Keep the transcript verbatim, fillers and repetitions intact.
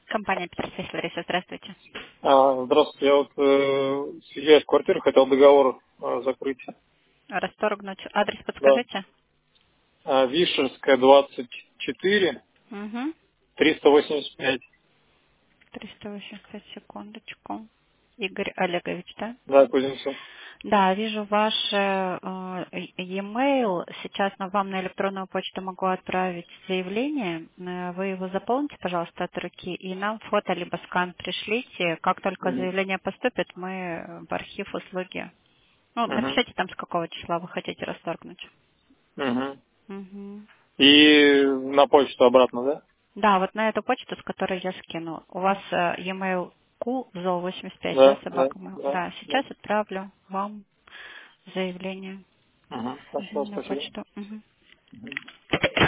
Компания Петерсейс, Лариса, здравствуйте. А, здравствуйте, я вот э, съезжаю с квартиры, хотел договор э, закрыть. Расторгнуть. Адрес Да. подскажите? А, Вишерская, двадцать четыре, Угу. триста восемьдесят пять. триста восемьдесят пять, секундочку. Игорь Олегович, да? Да, Кузнецов. Да, вижу ваш э, э, e-mail. Сейчас на вам на электронную почту могу отправить заявление. Э, Вы его заполните, пожалуйста, от руки, и нам фото либо скан пришлите. Как только Угу. заявление поступит, мы в архив услуги. Ну, Угу. напишите там, с какого числа вы хотите расторгнуть. Угу. Мгм. И на почту обратно, да? Да, вот на эту почту, с которой я скину. У вас э, e-mail кузол восемьдесят пять, да, Да, да, собака mail? да, Да, да. сейчас отправлю вам заявление Угу. Хорошо, Мгм, на спасибо. почту. Мгм.